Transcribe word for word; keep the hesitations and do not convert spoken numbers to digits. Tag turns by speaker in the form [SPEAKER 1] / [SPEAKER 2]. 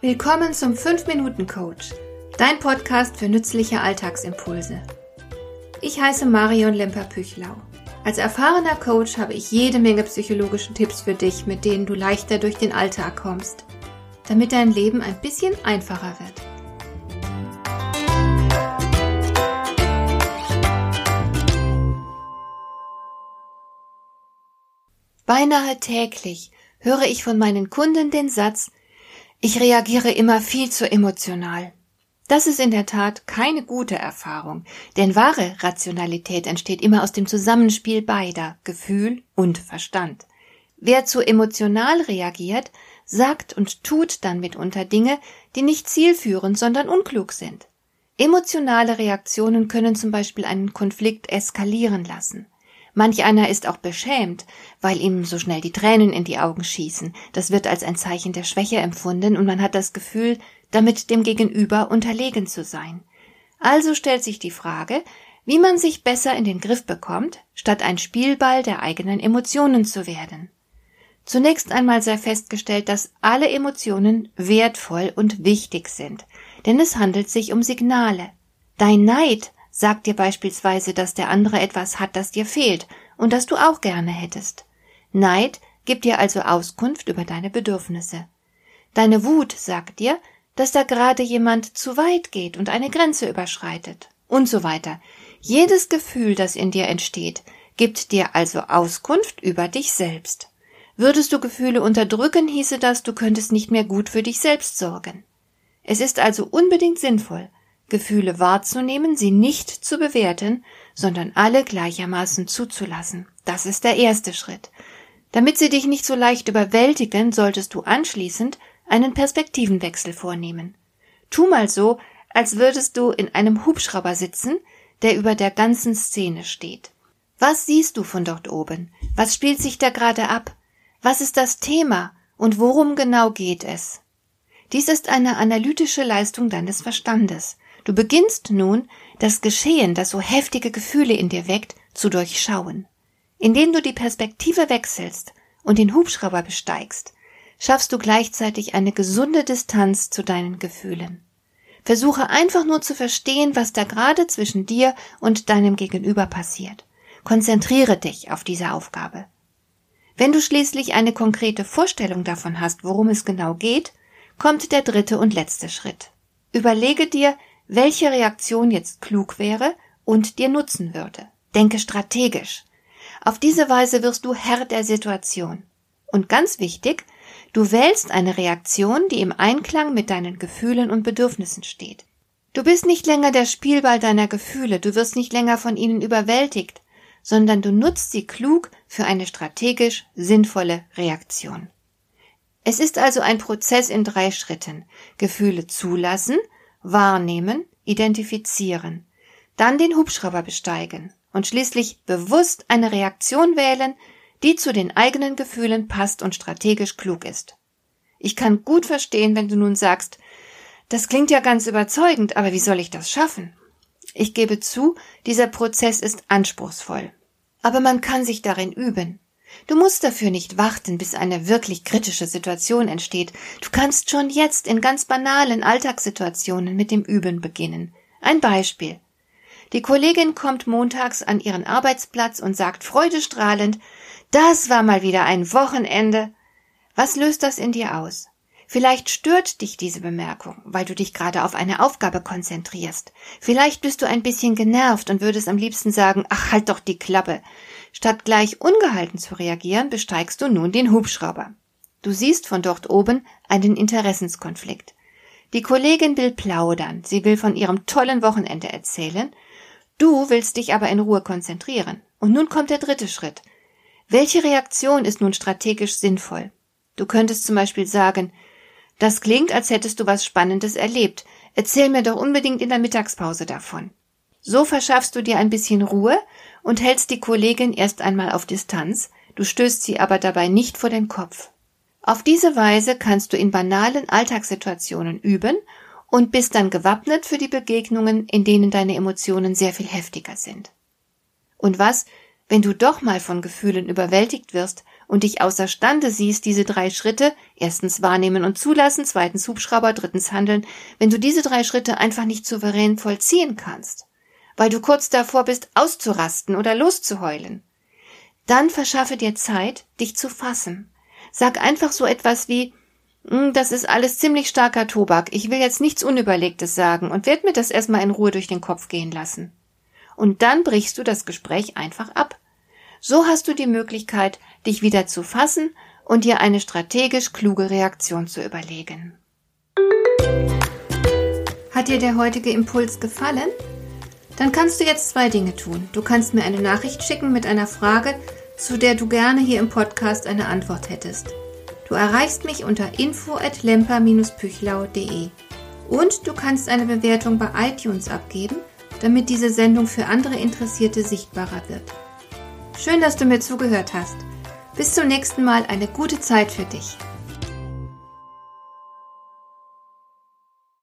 [SPEAKER 1] Willkommen zum fünf Minuten Coach, dein Podcast für nützliche Alltagsimpulse. Ich heiße Marion Lemper-Püchlau. Als erfahrener Coach habe ich jede Menge psychologische Tipps für dich, mit denen du leichter durch den Alltag kommst, damit dein Leben ein bisschen einfacher wird. Beinahe täglich höre ich von meinen Kunden den Satz: Ich reagiere immer viel zu emotional. Das ist in der Tat keine gute Erfahrung, denn wahre Rationalität entsteht immer aus dem Zusammenspiel beider Gefühl und Verstand. Wer zu emotional reagiert, sagt und tut dann mitunter Dinge, die nicht zielführend, sondern unklug sind. Emotionale Reaktionen können zum Beispiel einen Konflikt eskalieren lassen. Manch einer ist auch beschämt, weil ihm so schnell die Tränen in die Augen schießen. Das wird als ein Zeichen der Schwäche empfunden und man hat das Gefühl, damit dem Gegenüber unterlegen zu sein. Also stellt sich die Frage, wie man sich besser in den Griff bekommt, statt ein Spielball der eigenen Emotionen zu werden. Zunächst einmal sei festgestellt, dass alle Emotionen wertvoll und wichtig sind, denn es handelt sich um Signale. Dein Neid sagt dir beispielsweise, dass der andere etwas hat, das dir fehlt und das du auch gerne hättest. Neid gibt dir also Auskunft über deine Bedürfnisse. Deine Wut sagt dir, dass da gerade jemand zu weit geht und eine Grenze überschreitet und so weiter. Jedes Gefühl, das in dir entsteht, gibt dir also Auskunft über dich selbst. Würdest du Gefühle unterdrücken, hieße das, du könntest nicht mehr gut für dich selbst sorgen. Es ist also unbedingt sinnvoll, Gefühle wahrzunehmen, sie nicht zu bewerten, sondern alle gleichermaßen zuzulassen. Das ist der erste Schritt. Damit sie dich nicht so leicht überwältigen, solltest du anschließend einen Perspektivenwechsel vornehmen. Tu mal so, als würdest du in einem Hubschrauber sitzen, der über der ganzen Szene steht. Was siehst du von dort oben? Was spielt sich da gerade ab? Was ist das Thema und worum genau geht es? Dies ist eine analytische Leistung deines Verstandes. Du beginnst nun, das Geschehen, das so heftige Gefühle in dir weckt, zu durchschauen. Indem du die Perspektive wechselst und den Hubschrauber besteigst, schaffst du gleichzeitig eine gesunde Distanz zu deinen Gefühlen. Versuche einfach nur zu verstehen, was da gerade zwischen dir und deinem Gegenüber passiert. Konzentriere dich auf diese Aufgabe. Wenn du schließlich eine konkrete Vorstellung davon hast, worum es genau geht, kommt der dritte und letzte Schritt. Überlege dir, welche Reaktion jetzt klug wäre und dir nutzen würde. Denke strategisch. Auf diese Weise wirst du Herr der Situation. Und ganz wichtig, du wählst eine Reaktion, die im Einklang mit deinen Gefühlen und Bedürfnissen steht. Du bist nicht länger der Spielball deiner Gefühle, du wirst nicht länger von ihnen überwältigt, sondern du nutzt sie klug für eine strategisch sinnvolle Reaktion. Es ist also ein Prozess in drei Schritten. Gefühle zulassen, wahrnehmen, identifizieren, dann den Hubschrauber besteigen und schließlich bewusst eine Reaktion wählen, die zu den eigenen Gefühlen passt und strategisch klug ist. Ich kann gut verstehen, wenn du nun sagst, das klingt ja ganz überzeugend, aber wie soll ich das schaffen? Ich gebe zu, dieser Prozess ist anspruchsvoll. Aber man kann sich darin üben. Du musst dafür nicht warten, bis eine wirklich kritische Situation entsteht. Du kannst schon jetzt in ganz banalen Alltagssituationen mit dem Üben beginnen. Ein Beispiel. Die Kollegin kommt montags an ihren Arbeitsplatz und sagt freudestrahlend, das war mal wieder ein Wochenende. Was löst das in dir aus? Vielleicht stört dich diese Bemerkung, weil du dich gerade auf eine Aufgabe konzentrierst. Vielleicht bist du ein bisschen genervt und würdest am liebsten sagen, ach, halt doch die Klappe. Statt gleich ungehalten zu reagieren, besteigst du nun den Hubschrauber. Du siehst von dort oben einen Interessenskonflikt. Die Kollegin will plaudern, sie will von ihrem tollen Wochenende erzählen. Du willst dich aber in Ruhe konzentrieren. Und nun kommt der dritte Schritt. Welche Reaktion ist nun strategisch sinnvoll? Du könntest zum Beispiel sagen, das klingt, als hättest du was Spannendes erlebt. Erzähl mir doch unbedingt in der Mittagspause davon. So verschaffst du dir ein bisschen Ruhe und hältst die Kollegin erst einmal auf Distanz, du stößt sie aber dabei nicht vor den Kopf. Auf diese Weise kannst du in banalen Alltagssituationen üben und bist dann gewappnet für die Begegnungen, in denen deine Emotionen sehr viel heftiger sind. Und was, Wenn du doch mal von Gefühlen überwältigt wirst und dich außerstande siehst, diese drei Schritte, erstens wahrnehmen und zulassen, zweitens Hubschrauber, drittens handeln, wenn du diese drei Schritte einfach nicht souverän vollziehen kannst, weil du kurz davor bist, auszurasten oder loszuheulen, dann verschaffe dir Zeit, dich zu fassen. Sag einfach so etwas wie, das ist alles ziemlich starker Tobak, ich will jetzt nichts Unüberlegtes sagen und werd mir das erstmal in Ruhe durch den Kopf gehen lassen. Und dann brichst du das Gespräch einfach ab. So hast du die Möglichkeit, dich wieder zu fassen und dir eine strategisch kluge Reaktion zu überlegen. Hat dir der heutige Impuls gefallen? Dann kannst du jetzt zwei Dinge tun. Du kannst mir eine Nachricht schicken mit einer Frage, zu der du gerne hier im Podcast eine Antwort hättest. Du erreichst mich unter info at lemper dash püchlau punkt de und du kannst eine Bewertung bei iTunes abgeben, damit diese Sendung für andere Interessierte sichtbarer wird. Schön, dass du mir zugehört hast. Bis zum nächsten Mal, eine gute Zeit für dich.